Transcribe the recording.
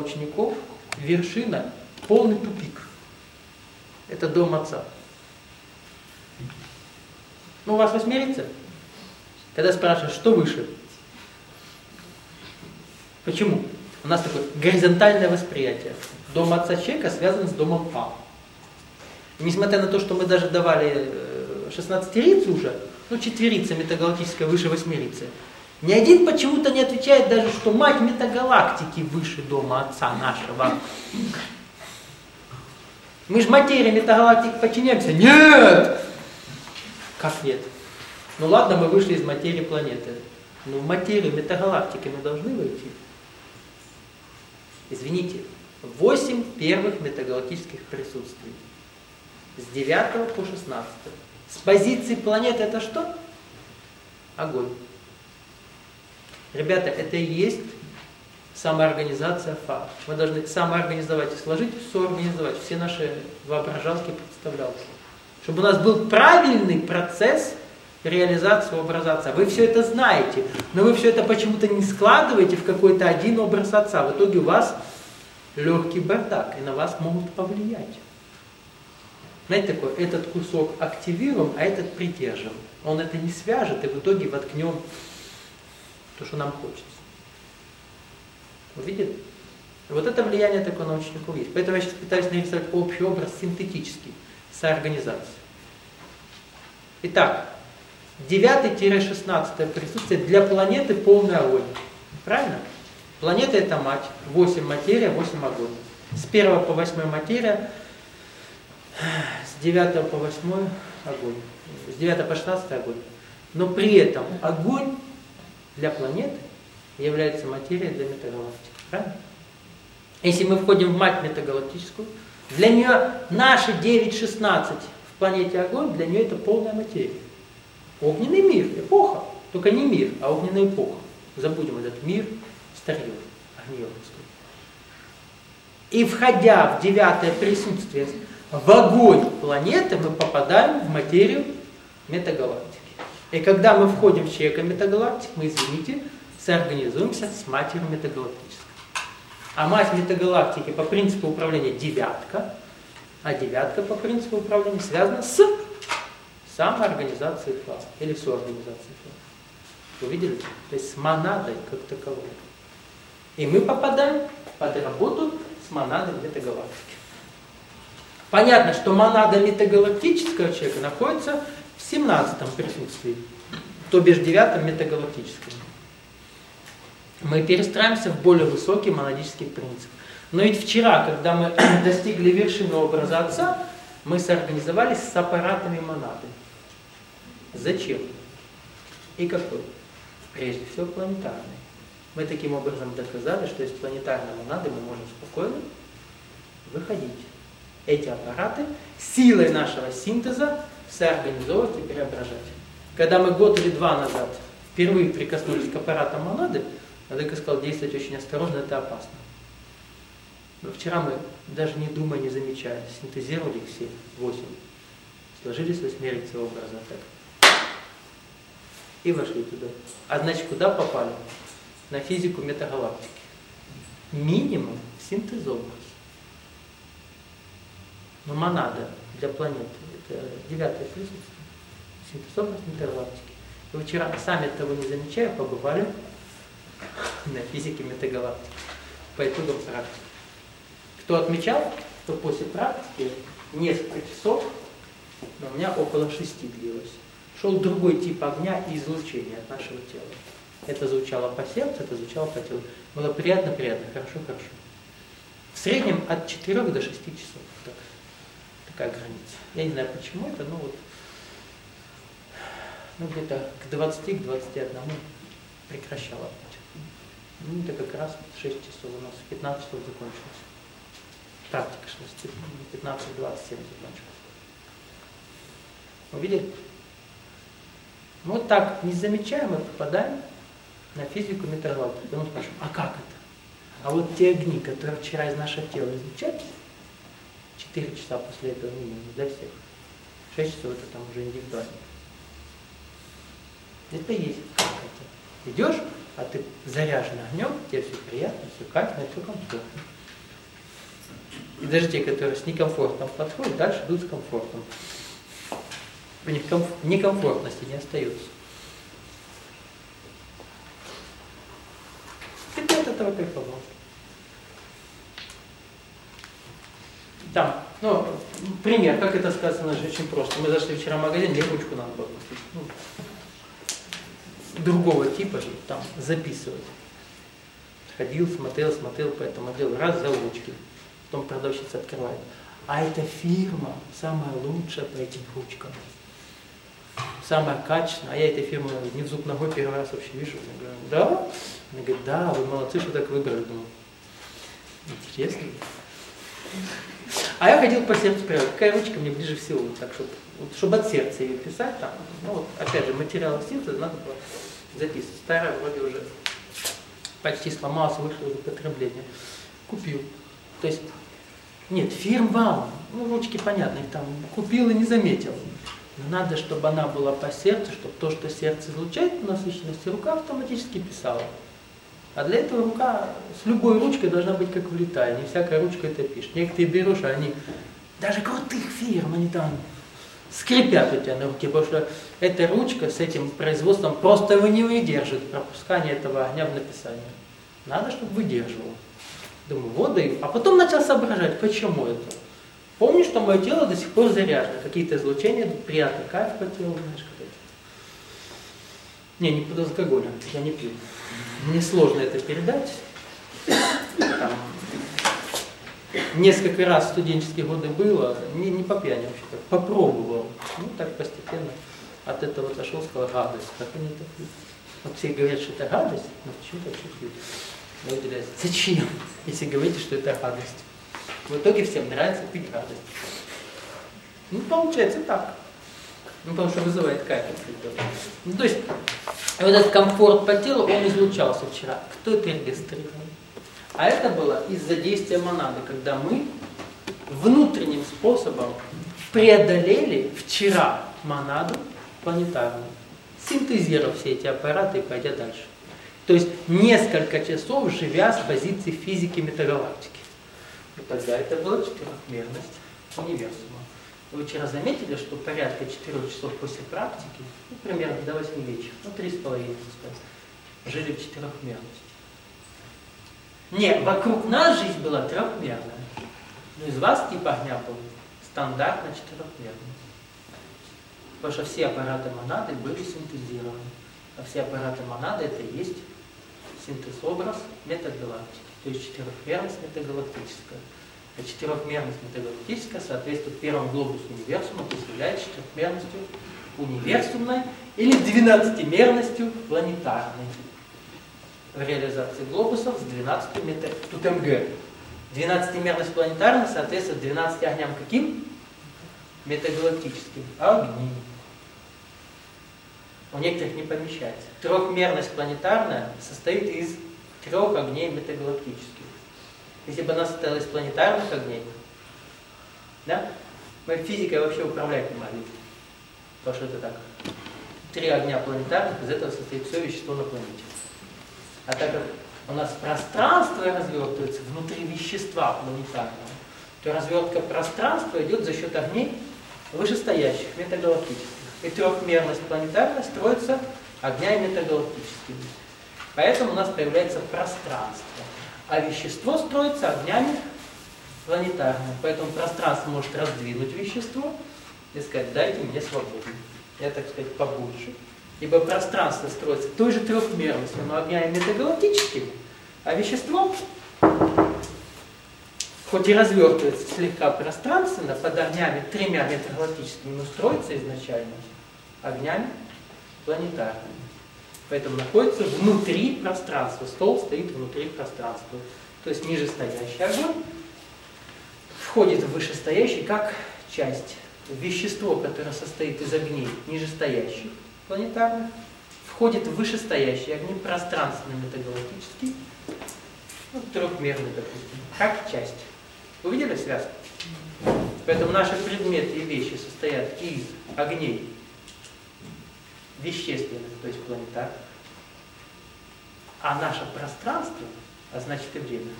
учеников вершина, полный тупик. Это дом Отца. Ну, у вас восьмерица? Когда спрашиваешь, что выше? Почему? У нас такое горизонтальное восприятие. Дом Отца человека связан с домом А. И несмотря на то, что мы даже давали 16-рицу уже, ну, четверица метагалактическая выше восьмерицы, ни один почему-то не отвечает даже, что мать метагалактики выше дома Отца нашего. Мы же материи метагалактики подчиняемся. Нет! Как нет? Ну ладно, мы вышли из материи планеты. Но в материю метагалактики мы должны войти. Извините, 8 первых метагалактических присутствий. С 9 по 16. С позиции планеты это что? Огонь. Ребята, это и есть самоорганизация ФА. Мы должны самоорганизовать и сложить, соорганизовать все наши воображалские представлялки. Чтобы у нас был правильный процесс реализации образа Отца. Вы все это знаете, но вы все это почему-то не складываете в какой-то один образ Отца. В итоге у вас легкий бардак, и на вас могут повлиять. Знаете, такой, этот кусок активируем, а этот придержим. Он это не свяжет, и в итоге воткнем то, что нам хочется. Вы видите? Вот это влияние такое на учеников есть. Поэтому я сейчас пытаюсь нарисовать общий образ синтетический, соорганизации. Итак, 9-16 присутствие для планеты полный огонь. Правильно? Планета это мать, 8 материя, 8 огонь. С 1 по 8 материя, с 9 по 8 огонь. С 9 по 16 огонь. Но при этом огонь для планеты является материей для метагалактики. Правильно? Если мы входим в мать метагалактическую, для нее наши 9-16 в планете огонь, для нее это полная материя. Огненный мир, эпоха. Только не мир, а огненная эпоха. Забудем этот мир, старье, огнеёвское. И входя в 9-е присутствие в огонь планеты, мы попадаем в материю метагалактики. И когда мы входим в человека метагалактик, мы, извините, соорганизуемся с матерью метагалактической. А мать метагалактики по принципу управления девятка, а девятка по принципу управления связана с самоорганизацией флага или соорганизацией флага. Вы видели? То есть с монадой как таковой. И мы попадаем под работу с монадой метагалактики. Понятно, что монада метагалактического человека находится в 17-м присутствии, то бишь 9-м метагалактическом. Мы перестраиваемся в более высокий монадический принцип. Но ведь вчера, когда мы достигли вершины образа Отца, мы соорганизовались с аппаратами монады. Зачем? И какой? Прежде всего планетарный. Мы таким образом доказали, что из планетарной монады мы можем спокойно выходить. Эти аппараты силой нашего синтеза соорганизовывать и преображать. Когда мы год или два назад впервые прикоснулись к аппаратам монады, Владыка сказал, действовать очень осторожно, это опасно. Но вчера мы, даже не думая, не замечая, синтезировали их все, 8. Сложились восьмерицы образа. Так. И вошли туда. А значит, куда попали? На физику метагалактики. Минимум синтез-образ. Но монада для планеты, это 9-е присутствие. Синтез-образ метагалактики. И вчера, сами того не замечая, побывали на физике метагалактики по итогам практики. Кто отмечал, что после практики несколько часов, но у меня около 6 длилось, шел другой тип огня и излучения от нашего тела. Это звучало по сердцу, это звучало по телу. Было приятно, хорошо. В среднем от 4 до 6 часов. Такая граница. Я не знаю почему это, но вот где-то к 20, к 21 прекращала. Ну, это как раз 6 часов у нас, 15 часов закончилось. Практика 15-27 закончилась. Увидели? Ну, вот так, не замечая, мы попадаем на физику метагалактики. Мы спрашиваем, а как это? А вот те огни, которые вчера из нашего тела излучались, 4 часа после этого минимум для всех. 6 часов это там уже индивидуально. Это и есть как это. Идешь, а ты заряжен огнем, тебе все приятно, все кайфно, все комфортно. И даже те, которые с некомфортом подходят, дальше идут с комфортом. У них некомфортности не остается. И ты от этого кайфовал. Там, ну, пример, как это сказано, же очень просто. Мы зашли вчера в магазин, мне ручку надо было купить. Ну, другого типа, чтобы там записывать. Ходил, смотрел по этому отделу, раз взял ручки. Потом продавщица открывает. А эта фирма самая лучшая по этим ручкам. Самая качественная. А я этой фирмы не в зуб ногой первый раз вообще вижу. Я говорю, да? Она говорит, да, вы молодцы, что так выбрали. Думаю, интересно. А я ходил по сердцу, какая ручка мне ближе всего, так, чтобы от сердца ее писать, там, ну вот, опять же, материалы синтеза надо было записывать. Старая вроде уже почти сломалась, вышла из употребления. Купил. То есть, нет, фирма, ну ручки понятно, их там купил и не заметил. Но надо, чтобы она была по сердцу, чтобы то, что сердце излучает по насыщенности, рука автоматически писала. А для этого рука с любой ручкой должна быть как влитая. Не всякая ручка это пишет. Некоторые берешь, а они, даже крутых фирм, они там скрипят у тебя на руке, потому что эта ручка с этим производством просто его не выдержит пропускание этого огня в написание. Надо, чтобы выдерживало. Думаю, вот даю. А потом начал соображать, почему это. Помню, что мое тело до сих пор заряжено. Какие-то излучения, приятный кайф по телу, знаешь, какой-то. Не под алкоголем, я не пью. Мне сложно это передать. Там, несколько раз в студенческие годы было, не по пьяни вообще-то, попробовал. Ну так постепенно от этого отошел, сказал, гадость. Как они это пьют? Вот все говорят, что это гадость, но почему-то вообще пьют. Я удивляюсь, зачем, если говорите, что это гадость? В итоге всем нравится пить гадость. Ну, получается так. Ну, потому что вызывает кайф. Ну, то есть, вот этот комфорт по телу, он излучался вчера. Кто это регистрировал? А это было из-за действия монады, когда мы внутренним способом преодолели вчера монаду планетарную, синтезировав все эти аппараты и пойдя дальше. То есть, несколько часов живя с позиции физики метагалактики. И тогда это была четырехмерность универсума. Вы вчера заметили, что порядка 4 часов после практики, ну, примерно до 8 вечера, ну 3,5, сказать, жили в четырехмерности. Нет, вокруг нас жизнь была трехмерная. Но из вас тип огня был стандартно четырехмерный. Потому что все аппараты монады были синтезированы. А все аппараты монады это и есть синтез-образ метагалактики. То есть четырехмерность метагалактическая. А четырехмерность метагалактическая соответствует первому глобусу универсума, то есть является четырехмерностью универсумной или 12-мерностью планетарной. В реализации глобусов с 12 тут МГ. 12-мерность планетарная соответствует 12 огням каким? Метагалактическим. Огни. У некоторых не помещается. Трехмерность планетарная состоит из 3 огней метагалактических. Если бы она состояла из планетарных огней, да, мы физикой вообще управлять не могли. Потому что это так. 3 огня планетарных, из этого состоит все вещество на планете. А так как у нас пространство развертывается внутри вещества планетарного, то развертка пространства идет за счет огней вышестоящих, метагалактических. И трехмерность планетарная строится огнями метагалактическими. Поэтому у нас появляется пространство. А вещество строится огнями планетарными. Поэтому пространство может раздвинуть вещество и сказать, дайте мне свободу. Я, так сказать, побольше. Ибо пространство строится той же трехмерностью, но огнями метагалактическими, а вещество, хоть и развертывается слегка пространственно, под огнями 3 метагалактическими, но строится изначально огнями планетарными. Поэтому находится внутри пространства. Стол стоит внутри пространства. То есть нижестоящий огонь входит в вышестоящий как часть. Вещество, которое состоит из огней нижестоящих планетарных, входит в вышестоящие огни, пространственный метагалактический, ну, трехмерный, допустим, как часть. Увидели связку? Поэтому наши предметы и вещи состоят из огней вещественных, то есть планетарных, а наше пространство, а значит и время,